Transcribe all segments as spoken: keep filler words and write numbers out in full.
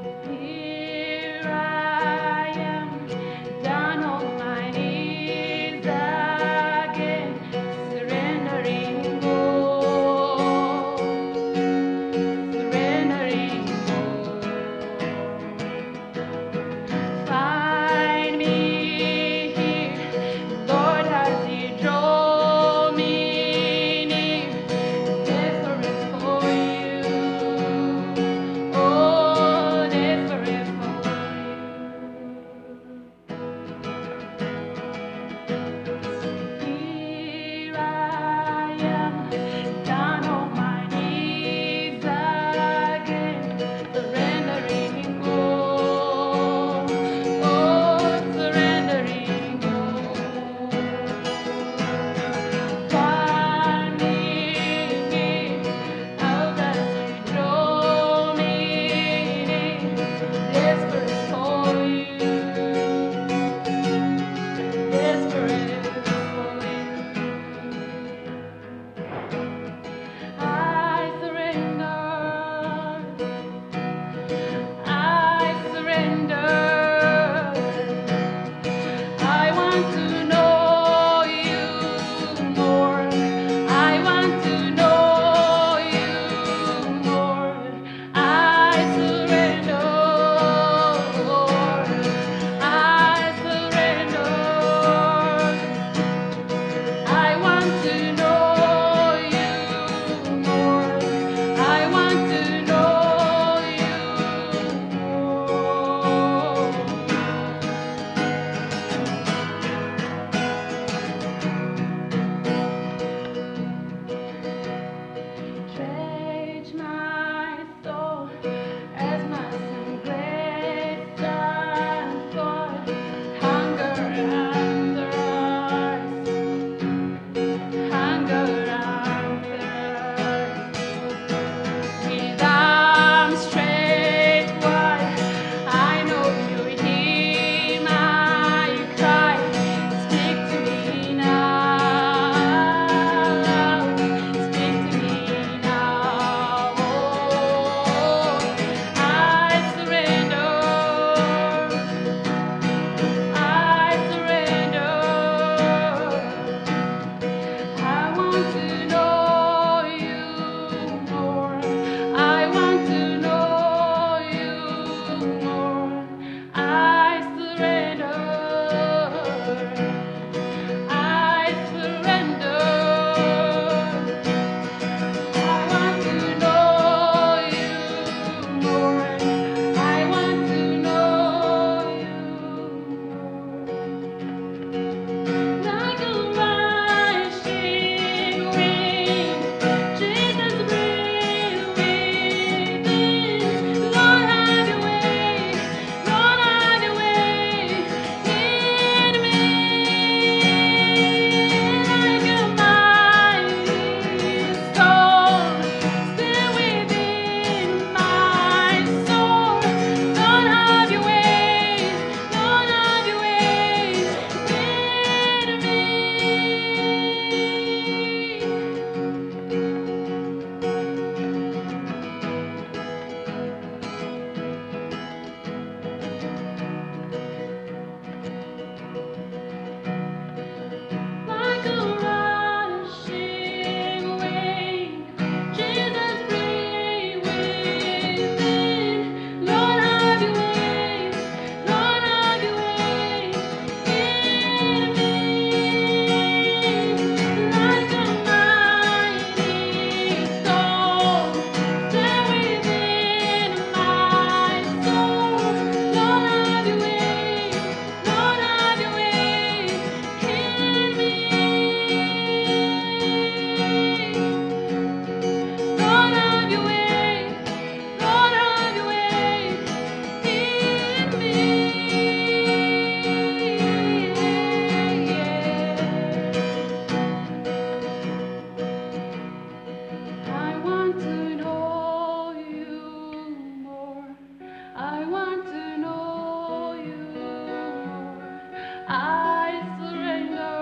Here I am, down on my knees again, surrendering all, surrendering all. Find me here, Lord, as you draw me near, desperate for you, oh, desperate for you. Here I am, down on my knees again, surrendering all, oh, surrendering all. Find me here, out as you draw me near, desperate for you, desperate for you. I surrender, I surrender. I want to know you more. I want to know you more. I surrender, Lord. I surrender. I want to know you more. I want to know you more. Drench my soul as my sin breaks and fall. Hunger and thirst, hunger and thirst. With arms stretched wide, I know you hear my cry. Speak to me now, speak to me now. Oh, I surrender, I surrender. I want to know you more. I want to know you more. I surrender. I surrender. I want to know you more. I want to know you more. Like a rushing wind, Jesus, breathe within. Lord, have your way. Lord, have your way in me. Like a mighty storm, still within my soul. Lord, have your way. Lord, have your way in me. Like a rushing wind, Jesus, breathe within. Lord, have your way. Lord, have your way in me. Like a mighty storm, still within my soul. Lord, have your way. Lord, have your way in me. Lord, have your way. Lord, have your way in me. I want to know you more. I want to know you more. I surrender.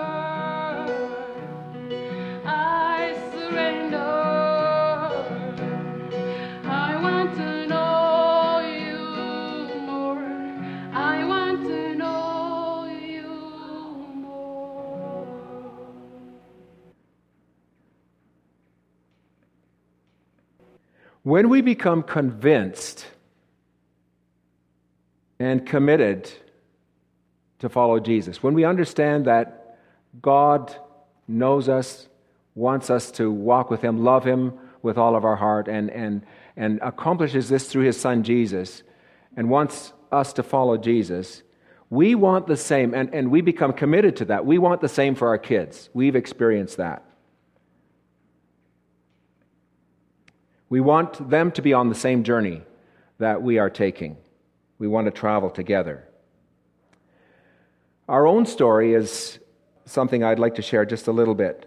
I surrender. I want to know you When we become convinced and committed to follow Jesus, when we understand that God knows us, wants us to walk with Him, love Him with all of our heart, and, and, and accomplishes this through His Son Jesus, and wants us to follow Jesus, we want the same, and, and we become committed to that. We want the same for our kids. We've experienced that. We want them to be on the same journey that we are taking. We want to travel together. Our own story is something I'd like to share just a little bit.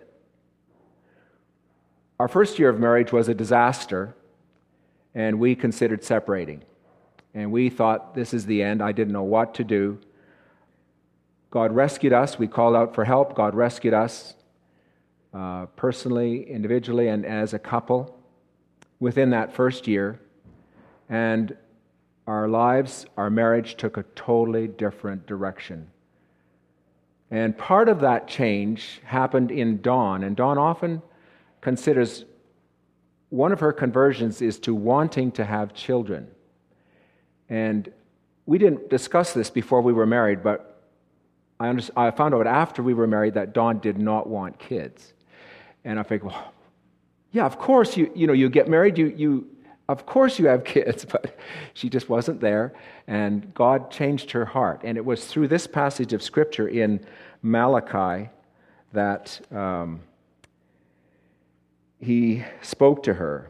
Our first year of marriage was a disaster, and we considered separating. And we thought, this is the end. I didn't know what to do. God rescued us. We called out for help. God rescued us uh, personally, individually, and as a couple within that first year. And our lives, our marriage took a totally different direction. And part of that change happened in Dawn. And Dawn often considers one of her conversions is to wanting to have children. And we didn't discuss this before we were married, but I, under, I found out after we were married that Dawn did not want kids. And I figured, well, yeah, of course you you know you get married, you you of course you have kids, but she just wasn't there, and God changed her heart. And it was through this passage of Scripture in Malachi that um, He spoke to her.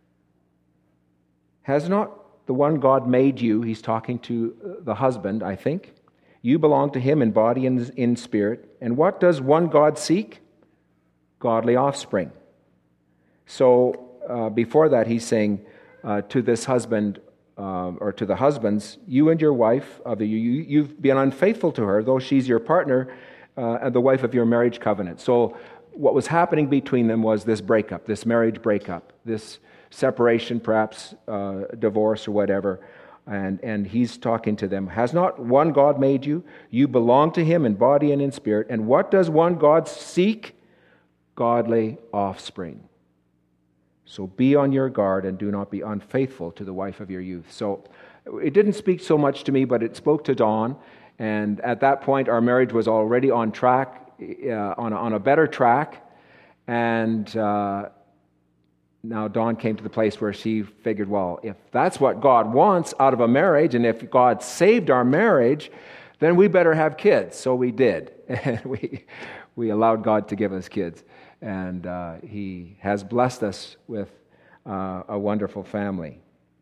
Has not the one God made you, he's talking to the husband, I think, you belong to him in body and in spirit. And what does one God seek? Godly offspring. So uh, before that, he's saying uh, to this husband, uh, or to the husbands, you and your wife, of the, you, you've been unfaithful to her, though she's your partner uh, and the wife of your marriage covenant. So what was happening between them was this breakup, this marriage breakup, this separation, perhaps uh, divorce or whatever. And, and he's talking to them. Has not one God made you? You belong to him in body and in spirit. And what does one God seek? Godly offspring. So be on your guard and do not be unfaithful to the wife of your youth. So it didn't speak so much to me, but it spoke to Dawn. And at that point, our marriage was already on track, uh, on, a, on a better track. And uh, now Dawn came to the place where she figured, well, if that's what God wants out of a marriage, and if God saved our marriage, then we better have kids. So we did. And we we allowed God to give us kids. And uh, He has blessed us with uh, a wonderful family.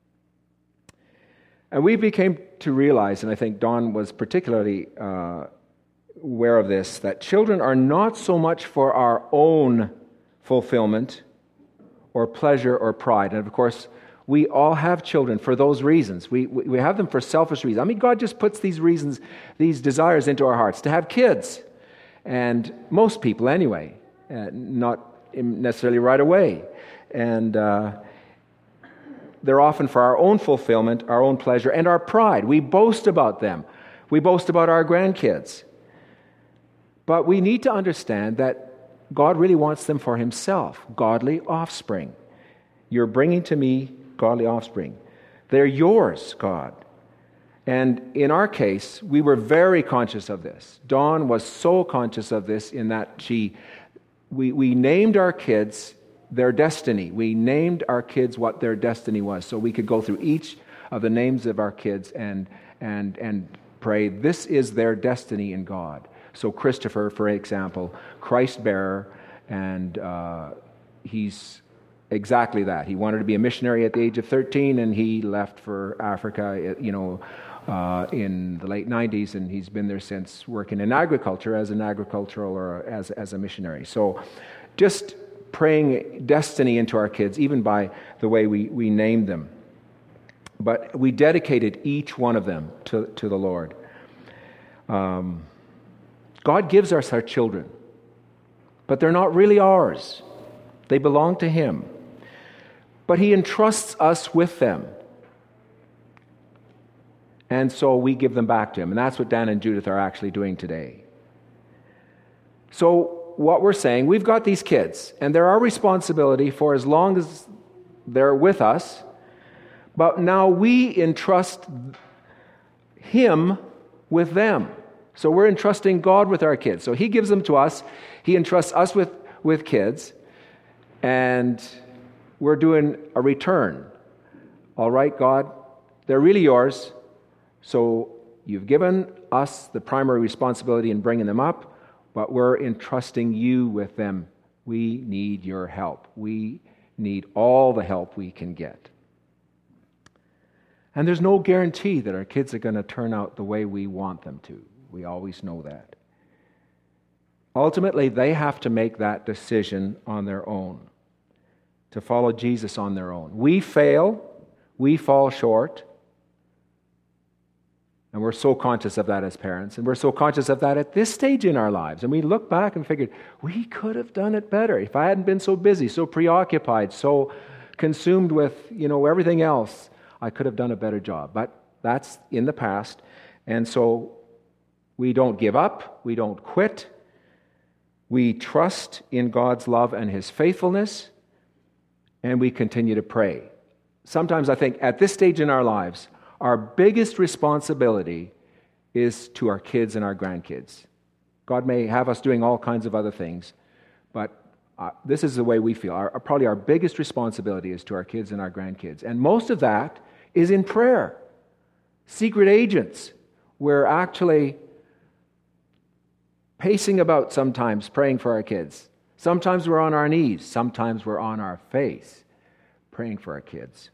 And we became to realize, and I think Dawn was particularly uh, aware of this, that children are not so much for our own fulfillment or pleasure or pride. And of course, we all have children for those reasons. We, we we have them for selfish reasons. I mean, God just puts these reasons, these desires into our hearts to have kids. And most people anyway, uh, not necessarily right away. And uh, they're often for our own fulfillment, our own pleasure, and our pride. We boast about them. We boast about our grandkids. But we need to understand that God really wants them for himself, godly offspring. You're bringing to me godly offspring. They're yours, God. And in our case, we were very conscious of this. Dawn was so conscious of this in that she, we, we named our kids their destiny. We named our kids what their destiny was. So we could go through each of the names of our kids and, and, and pray, this is their destiny in God. So Christopher, for example, Christ bearer, and uh, he's exactly that. He wanted to be a missionary at the age of thirteen, and he left for Africa, you know, uh, in the late nineties, and he's been there since, working in agriculture as an agricultural or as as a missionary. So, just praying destiny into our kids, even by the way we we named them. But we dedicated each one of them to to the Lord. Um. God gives us our children, but they're not really ours. They belong to Him. But He entrusts us with them. And so we give them back to Him. And that's what Dan and Judith are actually doing today. So what we're saying, we've got these kids, and they're our responsibility for as long as they're with us, but now we entrust Him with them. So we're entrusting God with our kids. So He gives them to us. He entrusts us with, with kids. And we're doing a return. All right, God, they're really yours. So you've given us the primary responsibility in bringing them up, but we're entrusting you with them. We need your help. We need all the help we can get. And there's no guarantee that our kids are going to turn out the way we want them to. We always know that. Ultimately, they have to make that decision on their own, to follow Jesus on their own. We fail, we fall short, and we're so conscious of that as parents, and we're so conscious of that at this stage in our lives. And we look back and figured, we could have done it better. If I hadn't been so busy, so preoccupied, so consumed with, you know, everything else, I could have done a better job. But that's in the past. And so we don't give up. We don't quit. We trust in God's love and His faithfulness. And we continue to pray. Sometimes I think at this stage in our lives, our biggest responsibility is to our kids and our grandkids. God may have us doing all kinds of other things, but uh, this is the way we feel. Our, probably our biggest responsibility is to our kids and our grandkids. And most of that is in prayer. Secret agents. We're actually pacing about sometimes, praying for our kids. Sometimes we're on our knees. Sometimes we're on our face, praying for our kids.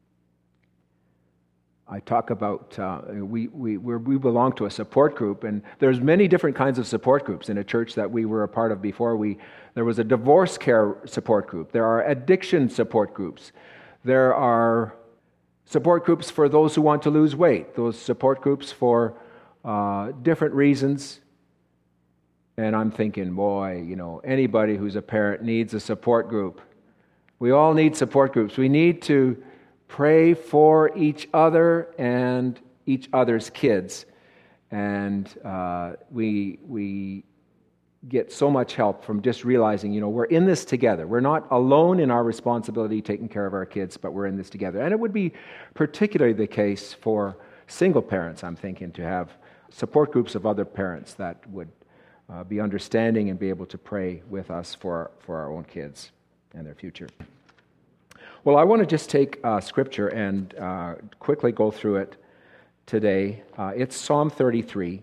I talk about, uh, we, we, we're, we belong to a support group, and there's many different kinds of support groups in a church that we were a part of before. We There was a divorce care support group. There are addiction support groups. There are support groups for those who want to lose weight. Those support groups for uh, different reasons. And I'm thinking, boy, you know, anybody who's a parent needs a support group. We all need support groups. We need to pray for each other and each other's kids. And uh, we we get so much help from just realizing, you know, we're in this together. We're not alone in our responsibility taking care of our kids, but we're in this together. And it would be particularly the case for single parents, I'm thinking, to have support groups of other parents that would uh, be understanding and be able to pray with us for, for our own kids and their future. Well, I want to just take uh, Scripture and uh, quickly go through it today. Uh, it's Psalm thirty-three,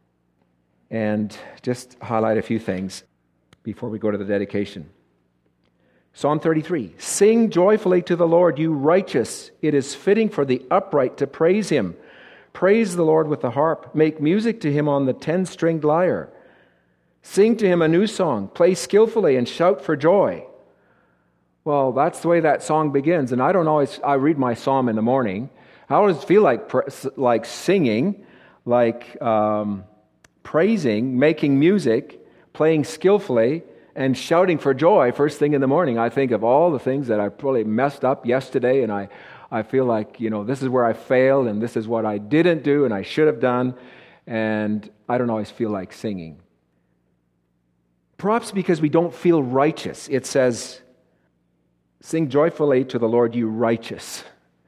and just highlight a few things before we go to the dedication. Psalm thirty-three, sing joyfully to the Lord, you righteous. It is fitting for the upright to praise Him. Praise the Lord with the harp. Make music to Him on the ten-stringed lyre. Sing to Him a new song. Play skillfully and shout for joy. Well, that's the way that song begins. And I don't always, I read my psalm in the morning. I always feel like like singing, like um, praising, making music, playing skillfully, and shouting for joy first thing in the morning. I think of all the things that I probably messed up yesterday, and I, I feel like, you know, this is where I failed, and this is what I didn't do, and I should have done, and I don't always feel like singing. Perhaps because we don't feel righteous. It says, sing joyfully to the Lord, you righteous,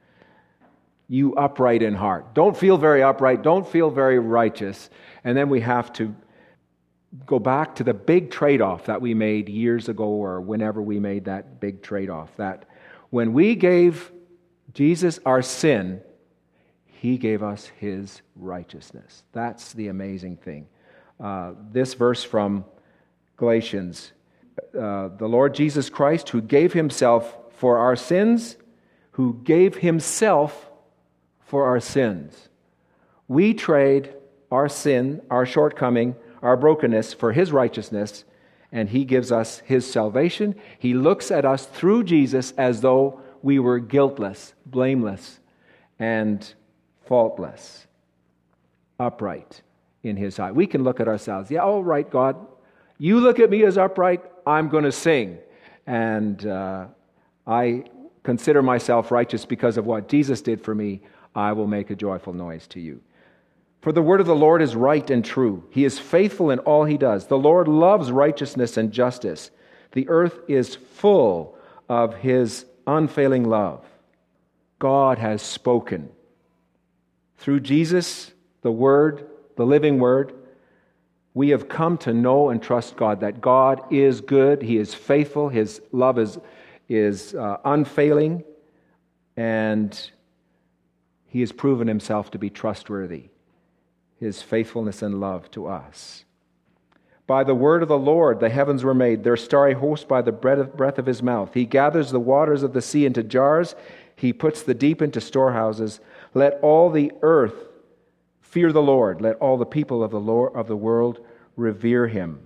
you upright in heart. Don't feel very upright, don't feel very righteous. And then we have to go back to the big trade-off that we made years ago, or whenever we made that big trade-off, that when we gave Jesus our sin, He gave us His righteousness. That's the amazing thing. Uh, this verse from Galatians, uh, the Lord Jesus Christ, who gave Himself for our sins, who gave Himself for our sins. We trade our sin, our shortcoming, our brokenness for His righteousness, and He gives us His salvation. He looks at us through Jesus as though we were guiltless, blameless, and faultless, upright in His eye. We can look at ourselves. Yeah, all right, God, you look at me as upright, I'm going to sing. And uh, I consider myself righteous because of what Jesus did for me. I will make a joyful noise to you. For the word of the Lord is right and true. He is faithful in all He does. The Lord loves righteousness and justice. The earth is full of His unfailing love. God has spoken. Through Jesus, the Word, the living Word, we have come to know and trust God, that God is good, He is faithful, His love is, is uh, unfailing, and He has proven Himself to be trustworthy, His faithfulness and love to us. By the word of the Lord the heavens were made, their starry host by the breath of His mouth. He gathers the waters of the sea into jars, He puts the deep into storehouses. Let all the earth fear the Lord. Let all the people of the Lord of the world revere Him.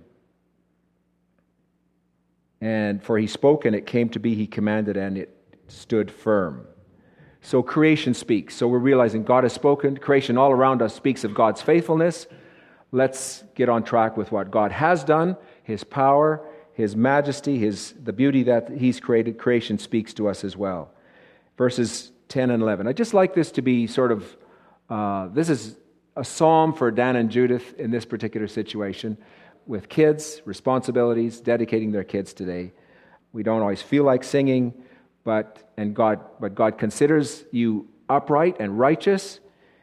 And for He spoke, and it came to be. He commanded, and it stood firm. So creation speaks. So we're realizing God has spoken. Creation all around us speaks of God's faithfulness. Let's get on track with what God has done, His power, His majesty, His the beauty that He's created. Creation speaks to us as well. Verses ten and eleven. I just like this to be sort of, uh, this is a psalm for Dan and Judith in this particular situation, with kids, responsibilities, dedicating their kids today. We don't always feel like singing, but and God, but God considers you upright and righteous,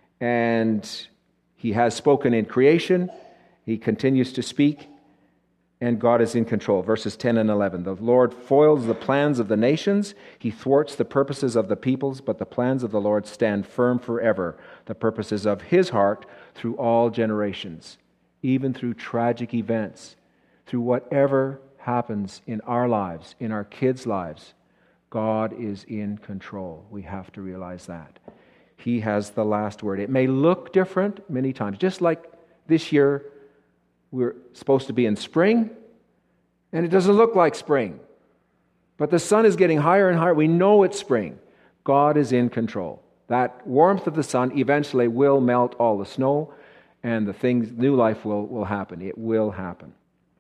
and He has spoken in creation. He continues to speak, and God is in control. Verses ten and eleven. The Lord foils the plans of the nations. He thwarts the purposes of the peoples, but the plans of the Lord stand firm forever. The purposes of His heart through all generations, even through tragic events, through whatever happens in our lives, in our kids' lives, God is in control. We have to realize that. He has the last word. It may look different many times, just like this year we're supposed to be in spring, and it doesn't look like spring. But the sun is getting higher and higher. We know it's spring. God is in control. That warmth of the sun eventually will melt all the snow, and the things, new life will, will happen. It will happen.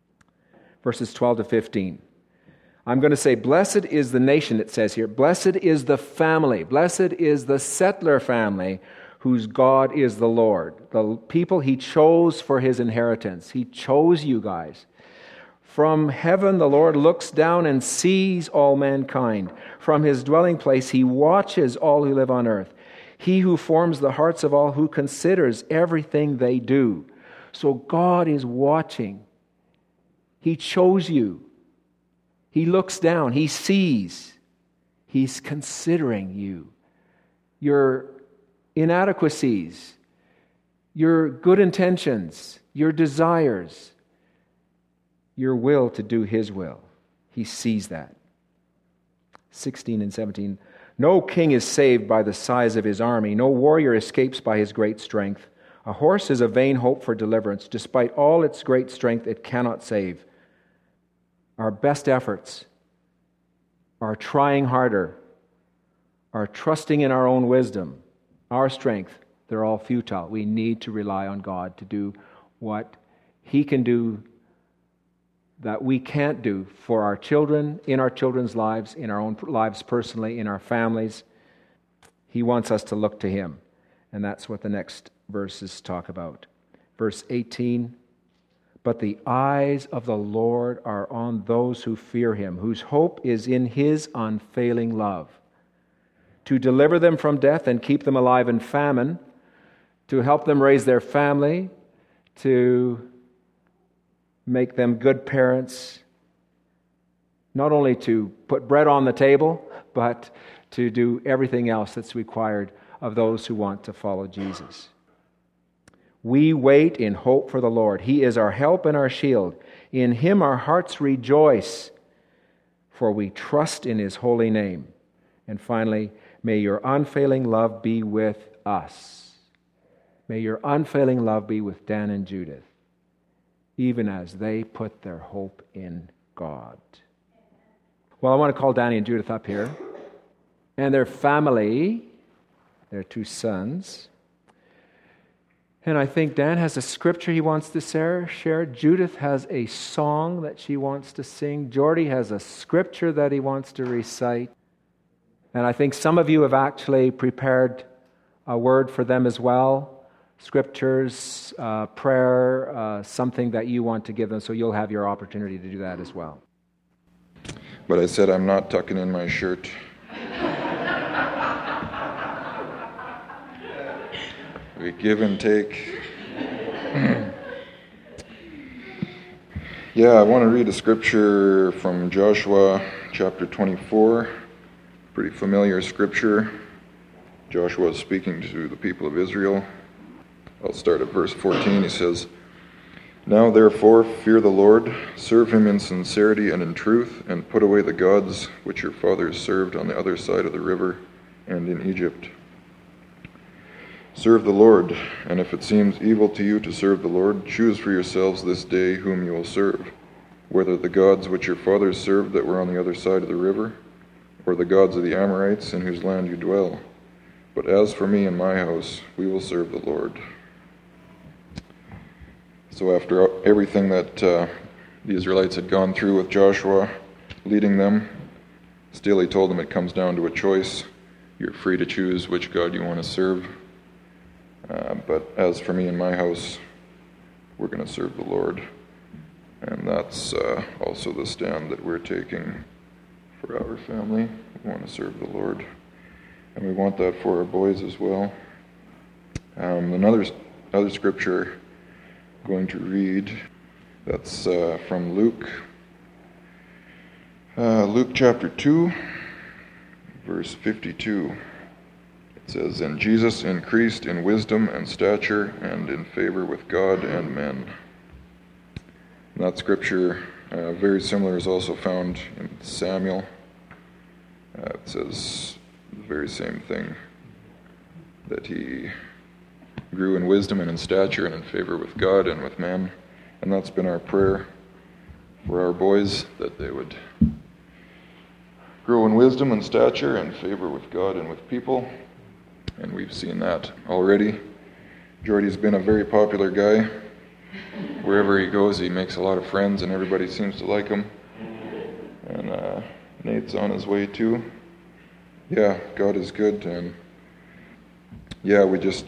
Verses twelve to fifteen. I'm going to say, blessed is the nation, it says here. Blessed is the family. Blessed is the settler family whose God is the Lord. The people He chose for His inheritance. He chose you guys. From heaven the Lord looks down and sees all mankind. From His dwelling place He watches all who live on earth. He who forms the hearts of all, who considers everything they do. So God is watching. He chose you. He looks down. He sees. He's considering you. Your inadequacies, your good intentions, your desires, your will to do His will. He sees that. sixteen and seventeen. No king is saved by the size of his army. No warrior escapes by his great strength. A horse is a vain hope for deliverance. Despite all its great strength, it cannot save. Our best efforts, our trying harder, our trusting in our own wisdom, our strength, they're all futile. We need to rely on God to do what He can do that we can't do for our children, in our children's lives, in our own lives personally, in our families. He wants us to look to Him. And that's what the next verses talk about. Verse eighteen, but the eyes of the Lord are on those who fear Him, whose hope is in His unfailing love, to deliver them from death and keep them alive in famine, to help them raise their family, to make them good parents, not only to put bread on the table, but to do everything else that's required of those who want to follow Jesus. We wait in hope for the Lord. He is our help and our shield. In Him our hearts rejoice, for we trust in His holy name. And finally, may your unfailing love be with us. May your unfailing love be with Dan and Judith, even as they put their hope in God. Well, I want to call Danny and Judith up here. And their family, their two sons. And I think Dan has a scripture he wants to share. Judith has a song that she wants to sing. Jordy has a scripture that he wants to recite. And I think some of you have actually prepared a word for them as well. Scriptures, uh, prayer, uh, something that you want to give them, so you'll have your opportunity to do that as well. But I said I'm not tucking in my shirt. We give and take. Yeah, I want to read a scripture from Joshua chapter twenty-four. Pretty familiar scripture. Joshua is speaking to the people of Israel. I'll start at verse fourteen. He says, "Now therefore fear the Lord, serve him in sincerity and in truth, and put away the gods which your fathers served on the other side of the river and in Egypt. Serve the Lord, and if it seems evil to you to serve the Lord, choose for yourselves this day whom you will serve, whether the gods which your fathers served that were on the other side of the river, or the gods of the Amorites in whose land you dwell. But as for me and my house, we will serve the Lord." So after everything that uh, the Israelites had gone through with Joshua leading them, still he told them it comes down to a choice. You're free to choose which God you want to serve. Uh, but as for me and my house, we're going to serve the Lord. And that's uh, also the stand that we're taking for our family. We want to serve the Lord. And we want that for our boys as well. Um, another other scripture I'm going to read, that's uh, from Luke. Uh, Luke chapter two, verse fifty-two. It says, "And Jesus increased in wisdom and stature and in favor with God and men." And that scripture, uh, very similar, is also found in Samuel. Uh, it says the very same thing, that he grew in wisdom and in stature and in favor with God and with men. And that's been our prayer for our boys, that they would grow in wisdom and stature and favor with God and with people. And we've seen that already. Jordy's been a very popular guy. Wherever he goes, he makes a lot of friends, and everybody seems to like him. And uh, Nate's on his way too. Yeah, God is good, and yeah, we just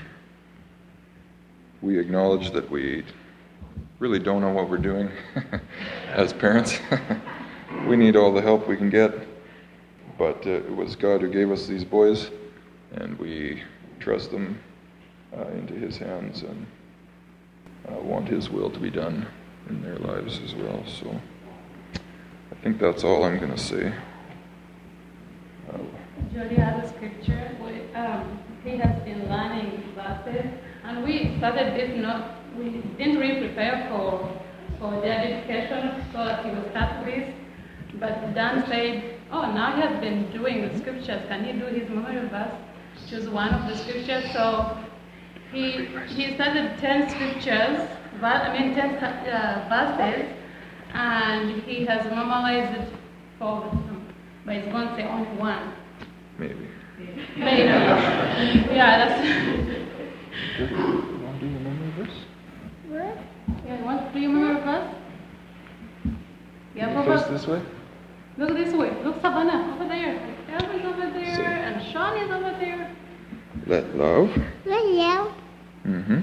we acknowledge that we really don't know what we're doing as parents. We need all the help we can get, but uh, it was God who gave us these boys, and we trust them uh, into His hands and uh, want His will to be done in their lives as well. So I think that's all I'm going to say. Uh, Jody has a scripture. We, um, he has been learning verses, and we started this not. We didn't really prepare for for their dedication, so that he would start this. But Dan said, "Oh, now he has been doing the scriptures. Can he do his memory verse? Choose one of the scriptures." So he he started ten scriptures. I mean, ten uh, verses, and he has memorized four of them. But he's going to say only one. maybe. Maybe. Yeah, that's. You want to do the memory verse? What? Yeah, you want to do your memory verse? Yeah, Face Papa. this way? Look this way. Look, Savannah, over there. Elvin's over there, See. and Sean is over there. Let love. Hello. Mm-hmm.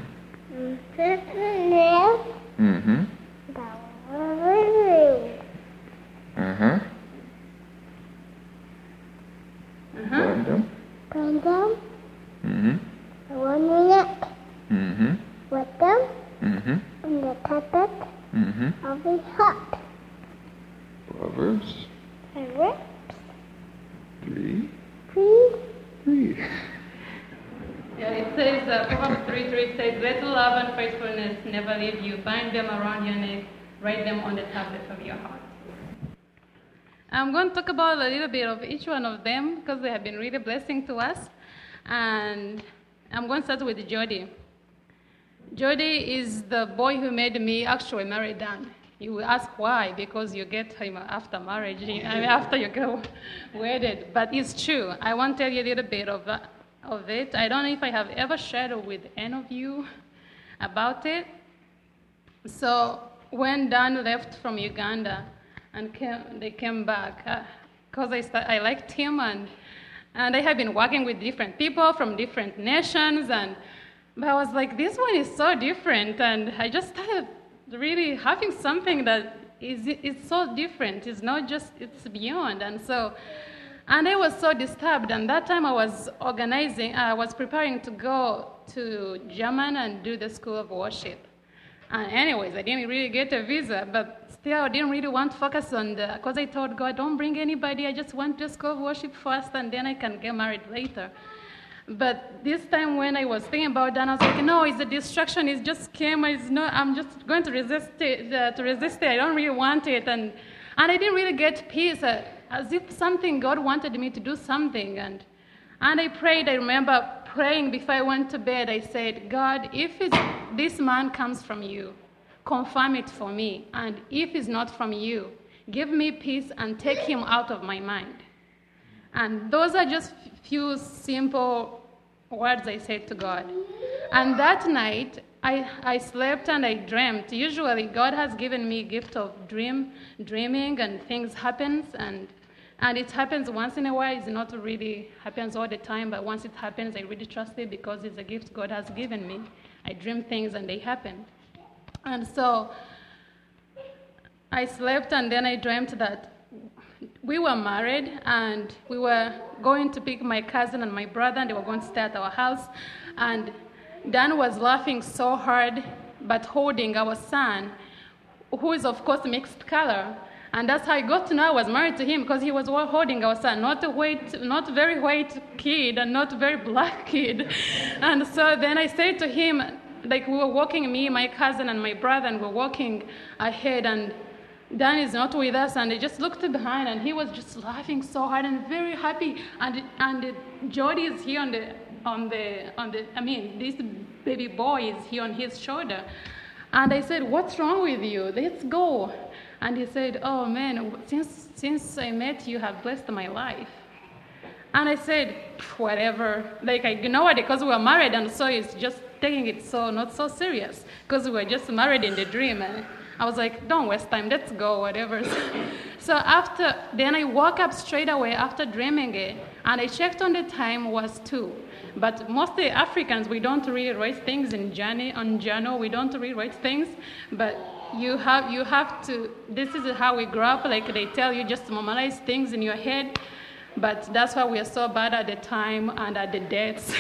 Hello. Mm-hmm. Uh-huh. Uh-huh. Random. Condom. Mm-hmm. One minute. Mm-hmm. With them. Mm-hmm. And the carpet. Mm-hmm. I'll be hot. Proverbs. And rip. Three. Please. Three. Yeah, it says, uh, Proverbs three three says, "Let love and faithfulness never leave you. Bind them around your neck. Write them on the tablets of your heart." I'm going to talk about a little bit of each one of them because they have been really a blessing to us. And I'm going to start with Jody. Jody is the boy who made me actually marry Dan. You will ask why, because you get him after marriage, I mean, after you get wedded. But it's true. I want to tell you a little bit of, that, of it. I don't know if I have ever shared with any of you about it. So when Dan left from Uganda and came, they came back, because uh, I, start, I liked him, and, and I have been working with different people from different nations, and but I was like, this one is so different, and I just started really having something that is is so different. It's not just, it's beyond. And so And I was so disturbed, and that time I was organizing, I was preparing to go to Germany and do the School of Worship. And anyways, I didn't really get a visa, but still I didn't really want to focus on the, because I told God, don't bring anybody, I just want to School of Worship first, and then I can get married later. But this time when I was thinking about that, I was like, no, it's a distraction, it just came, it's not, I'm just going to resist it, uh, to resist it, I don't really want it, and, and I didn't really get peace. Uh, as if something, God wanted me to do something. And and I prayed, I remember praying before I went to bed, I said, God, if it's, this man comes from you, confirm it for me. And if it's not from you, give me peace and take him out of my mind. And those are just few simple words I said to God. And that night, I, I slept and I dreamt. Usually, God has given me a gift of dream, dreaming, and things happens, and and it happens once in a while. It's not really happens all the time, but once it happens, I really trust it because it's a gift God has given me. I dream things and they happen. And so I slept and then I dreamt that we were married and we were going to pick my cousin and my brother, and they were going to stay at our house. And Dan was laughing so hard, but holding our son, who is, of course, mixed color. And that's how I got to know I was married to him, because he was holding our son, not a white, not very white kid and not very black kid. And so then I said to him, like we were walking, me, my cousin, and my brother, and we were walking ahead, and Dan is not with us, and I just looked behind, and he was just laughing so hard and very happy. And and Jody is here on the on the on the. I mean, this baby boy is here on his shoulder, and I said, "What's wrong with you? Let's go." And he said, "Oh man, since since I met you, have blessed my life." And I said, "Whatever." Like I ignored it because we were married, and so it's just taking it so not so serious because we were just married in the dream. And I was like, don't waste time, let's go, whatever. So after, then I woke up straight away after dreaming it, and I checked on the time, was two. But mostly Africans, we don't really write things in Jani, on Jano, we don't really write things, but you have, you have to, this is how we grow up, like they tell you just to memorize things in your head. But that's why we are so bad at the time and at the dates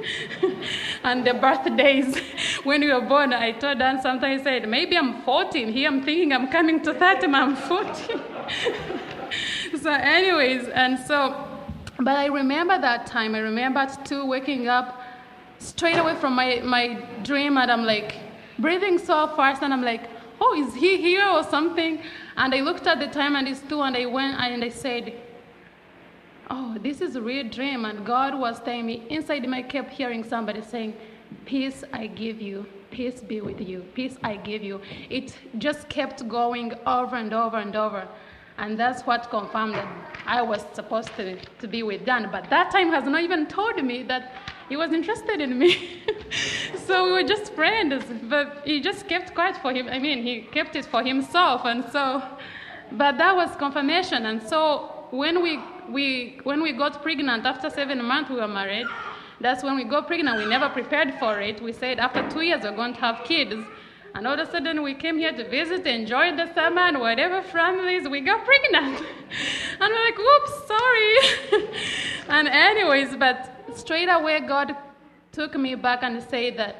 and the birthdays. When we were born, I told Dan sometimes, I said, maybe I'm fourteen. Here I'm thinking I'm coming to thirty, but I'm fourteen. So anyways, and so, but I remember that time. I remember too waking up straight away from my, my dream, and I'm like breathing so fast, and I'm like, oh, is he here or something? And I looked at the time, and it's two, and I went and I said, oh, this is a real dream. And God was telling me, inside me, I kept hearing somebody saying, peace I give you, peace be with you, peace I give you. It just kept going over and over and over. And that's what confirmed that I was supposed to, to be with Dan. But that time has not even told me that he was interested in me. So we were just friends, but he just kept quiet for him. I mean, he kept it for himself. And so, but that was confirmation. And so when we We, when we got pregnant, after seven months we were married, that's when we got pregnant. We never prepared for it. We said after two years we're going to have kids. And all of a sudden we came here to visit, enjoy the summer and whatever families, we got pregnant. And we're like, whoops, sorry. And anyways, but straight away God took me back and said that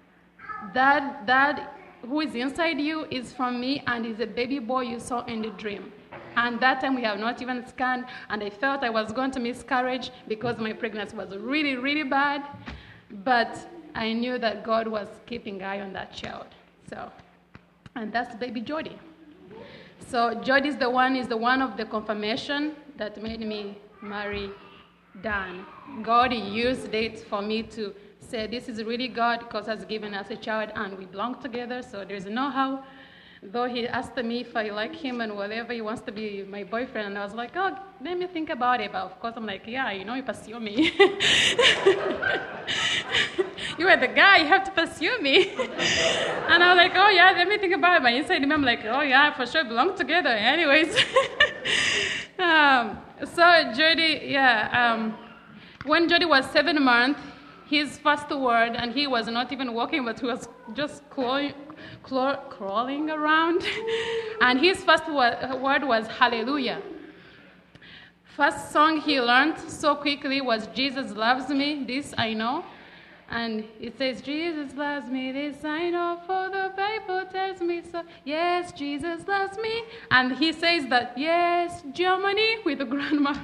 that, that who is inside you is from me and is a baby boy you saw in the dream. And that time we have not even scanned, and I felt I was going to miscarriage because my pregnancy was really, really bad. But I knew that God was keeping an eye on that child. So, and that's baby Jody. So Jody is the one is the one of the confirmation that made me marry Dan. God used it for me to say this is really God because He has given us a child and we belong together. So there's no how. Though he asked me if I like him and whatever, he wants to be my boyfriend. And I was like, oh, let me think about it. But of course, I'm like, yeah, you know, you pursue me. You are the guy, you have to pursue me. And I was like, oh, yeah, let me think about it. But inside him, I'm like, oh, yeah, for sure, belong together. Anyways. um, so Jody, yeah, um, when Jody was seven months, his first word, and he was not even walking, but he was just clawing, claw, crawling around. And his first word was hallelujah. First song he learned so quickly was Jesus Loves Me, This I Know. And it says, Jesus loves me, this I know, for the Bible tells me so. Yes, Jesus loves me. And he says that, yes, Germany, with the grandmother.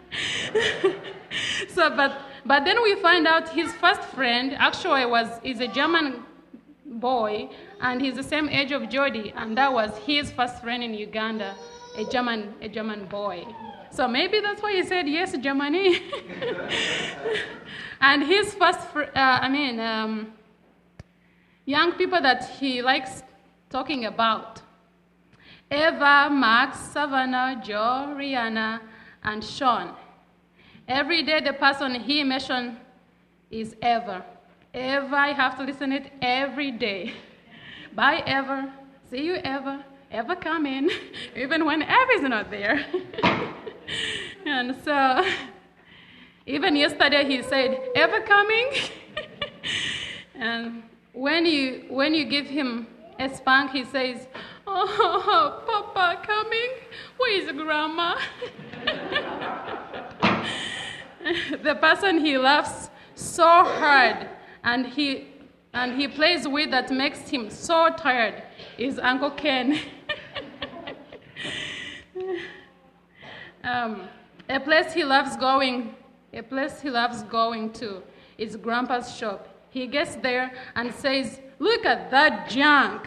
so, but but then we find out his first friend actually was is a German boy, and he's the same age of Jody, and that was his first friend in Uganda, a German a German boy. So maybe that's why he said, yes, Germany. And his first, fr- uh, I mean, um, young people that he likes talking about. Eva, Max, Savannah, Joe, Rihanna, and Sean. Every day the person he mentioned is Eva. Eva, I have to listen it every day. Bye, Eva. See you, Eva. Eva coming, even when Eva is not there. And so, even yesterday he said, Eva coming? And when you when you give him a spank, he says, oh, Papa coming? Where is Grandma? The person he loves so hard and he and he plays with that makes him so tired is Uncle Ken. um, a place he loves going, a place he loves going to is Grandpa's shop. He gets there and says, "Look at that junk."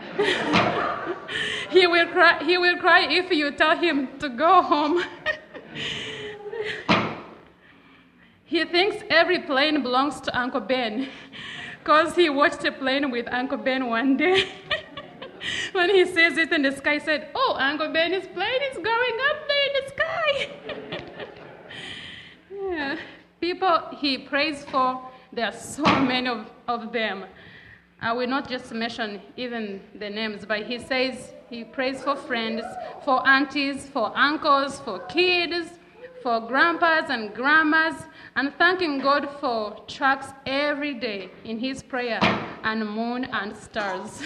he will cry. He will cry if you tell him to go home. He thinks every plane belongs to Uncle Ben, because he watched a plane with Uncle Ben one day. When he sees it in the sky, he said, "Oh, Uncle Ben's plane is going up there in the sky." Yeah. People he prays for, there are so many of, of them. I will not just mention even the names, but he says he prays for friends, for aunties, for uncles, for kids, for grandpas and grandmas, and thanking God for trucks every day in his prayer, and moon and stars.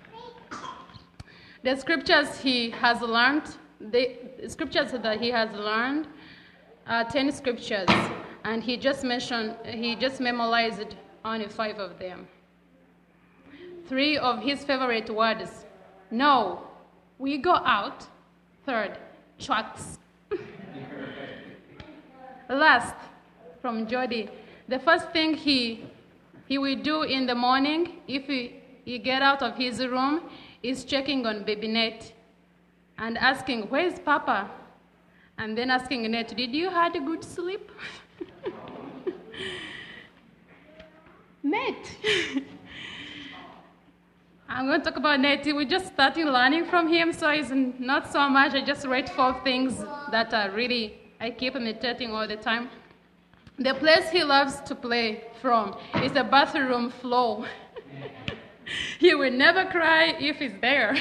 The scriptures he has learned, the scriptures that he has learned are ten scriptures, and he just mentioned, he just memorized only five of them. Three of his favorite words: no, we go out. Third, trucks. Last, from Jody, the first thing he he will do in the morning if he, he get out of his room is checking on baby Nate and asking, "Where's Papa?" And then asking Nate, "Did you had a good sleep?" Nate. I'm going to talk about Nate. We're just starting learning from him, so it's not so much. I just write four things that are really, I keep meditating all the time. The place he loves to play from is the bathroom floor. He will never cry if he's there.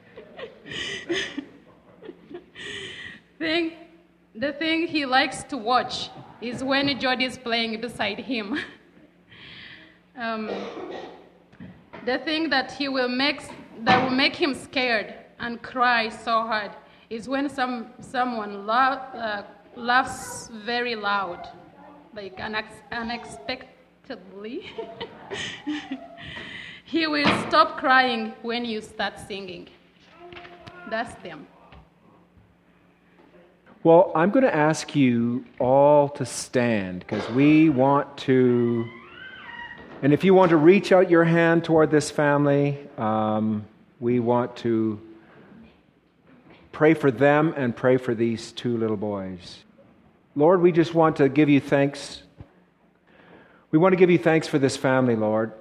thing, the thing he likes to watch is when Jody is playing beside him. um, the thing that he will make that will make him scared and cry so hard is when some someone laugh, uh, laughs very loud, like unex- unexpectedly. He will stop crying when you start singing. That's them. Well, I'm going to ask you all to stand because we want to, and if you want to reach out your hand toward this family, um, we want to pray for them and pray for these two little boys. Lord, we just want to give you thanks. We want to give you thanks for this family, Lord.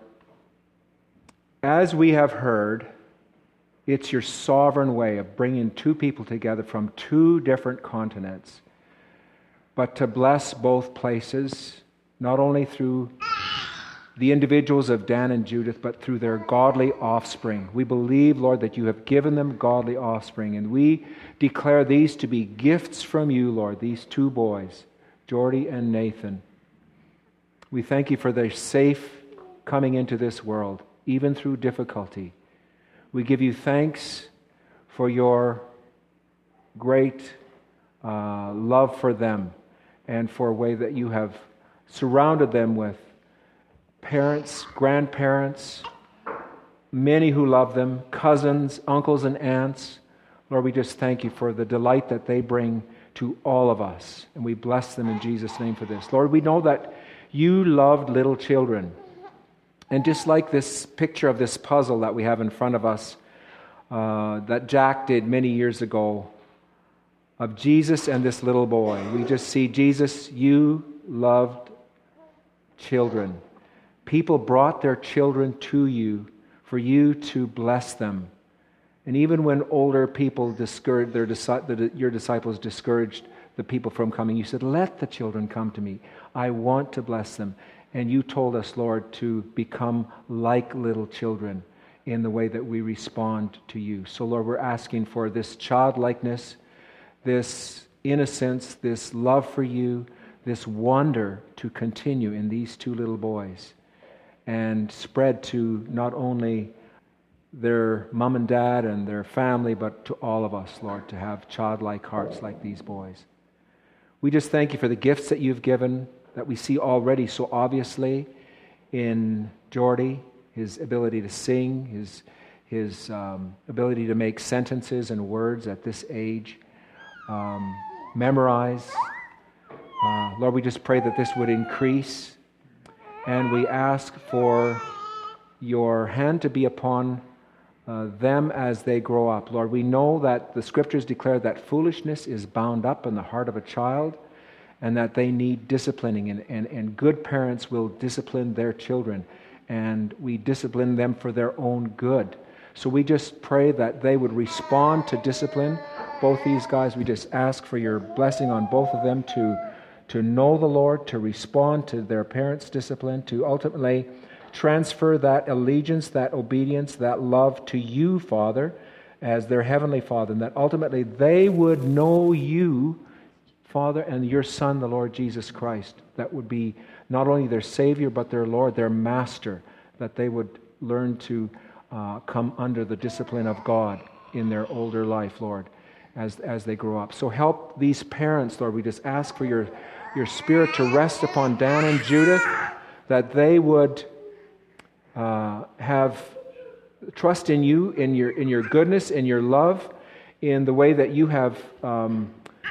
As we have heard, it's your sovereign way of bringing two people together from two different continents, but to bless both places, not only through the individuals of Dan and Judith, but through their godly offspring. We believe, Lord, that you have given them godly offspring, and we declare these to be gifts from you, Lord, these two boys, Jordy and Nathan. We thank you for their safe coming into this world, even through difficulty. We give you thanks for your great uh, love for them and for a way that you have surrounded them with parents, grandparents, many who love them, cousins, uncles, and aunts. Lord, we just thank you for the delight that they bring to all of us. And we bless them in Jesus' name for this. Lord, we know that you loved little children. And just like this picture of this puzzle that we have in front of us, uh, that Jack did many years ago, of Jesus and this little boy, we just see, Jesus, you loved children. People brought their children to you for you to bless them. And even when older people discouraged their the, your disciples discouraged the people from coming, you said, let the children come to me. I want to bless them. And you told us, Lord, to become like little children in the way that we respond to you. So, Lord, we're asking for this childlikeness, this innocence, this love for you, this wonder to continue in these two little boys and spread to not only their mom and dad and their family, but to all of us, Lord, to have childlike hearts like these boys. We just thank you for the gifts that you've given, that we see already so obviously in Jordy, his ability to sing, his, his um, ability to make sentences and words at this age, um, memorize. Uh, Lord, we just pray that this would increase, and we ask for your hand to be upon uh, them as they grow up. Lord, we know that the Scriptures declare that foolishness is bound up in the heart of a child and that they need disciplining, and, and, and good parents will discipline their children, and we discipline them for their own good. So we just pray that they would respond to discipline. Both these guys, we just ask for your blessing on both of them to to know the Lord, to respond to their parents' discipline, to ultimately transfer that allegiance, that obedience, that love to you, Father, as their heavenly Father, and that ultimately they would know you, Father, and your Son, the Lord Jesus Christ. That would be not only their Savior, but their Lord, their Master, that they would learn to uh, come under the discipline of God in their older life, Lord, as, as they grow up. So help these parents, Lord. We just ask for your your Spirit to rest upon Dan and Judith, that they would uh, have trust in you, in your in your goodness, in your love, in the way that you have um,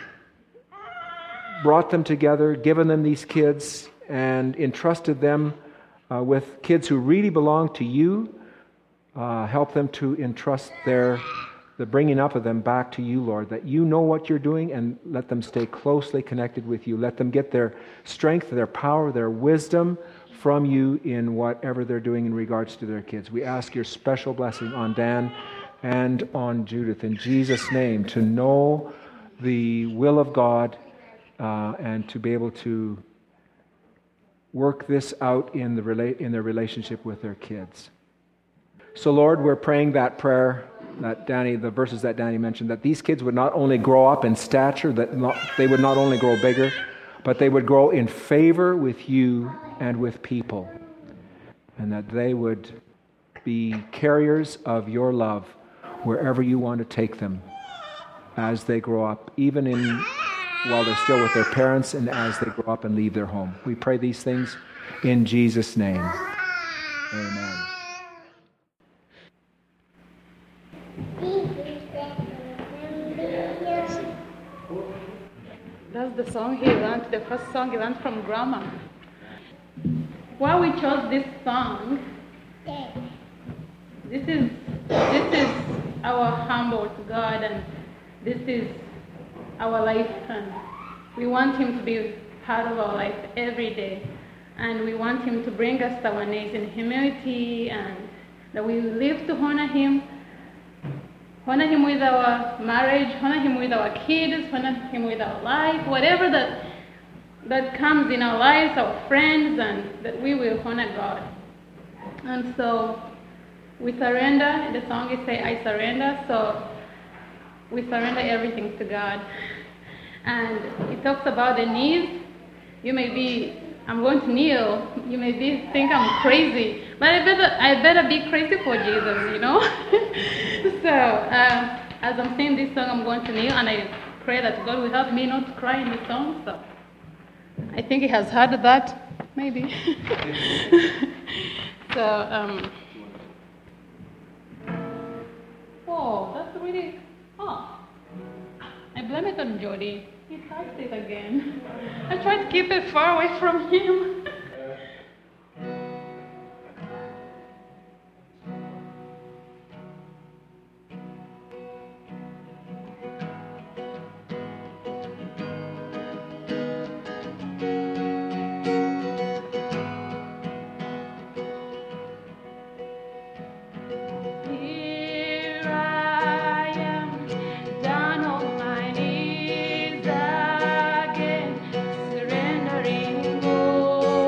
brought them together, given them these kids, and entrusted them uh, with kids who really belong to you. Uh, help them to entrust their the bringing up of them back to you, Lord, that you know what you're doing, and let them stay closely connected with you. Let them get their strength, their power, their wisdom from you in whatever they're doing in regards to their kids. We ask your special blessing on Dan and on Judith in Jesus' name, to know the will of God uh, and to be able to work this out in the rela- in their relationship with their kids. So, Lord, we're praying that prayer that Danny, the verses that Danny mentioned, that these kids would not only grow up in stature, that not, they would not only grow bigger, but they would grow in favor with you and with people, and that they would be carriers of your love wherever you want to take them as they grow up, even in while they're still with their parents and as they grow up and leave their home. We pray these things in Jesus' name. Amen. That's the song he learned, the first song he learned from Grandma. Why we chose this song, this is this is our humble to God, and this is our life, and we want Him to be part of our life every day, and we want Him to bring us to our knees in humility, and that we live to honor Him. Honor Him with our marriage, honor Him with our kids, honor Him with our life, whatever that that comes in our lives, our friends, and that we will honor God. And so we surrender. The song is say, I surrender. So we surrender everything to God. And it talks about the knees. You may be, I'm going to kneel. You may be think I'm crazy, but I better I better be crazy for Jesus, you know. So uh, as I'm singing this song, I'm going to kneel, and I pray that God will help me not to cry in the song. So I think he has heard that, maybe. so, um, oh, that's really, oh, I blame it on Jody. He typed it again. I tried to keep it far away from him. Here I am, down on my knees again, surrendering all.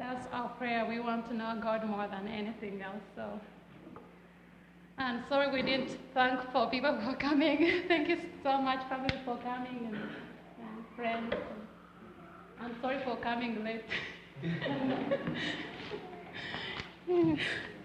That's our prayer. We want to know God more than anything else. So, and sorry we didn't thank for people for coming. Thank you so much, family, for coming and, and friends. I'm sorry for coming late.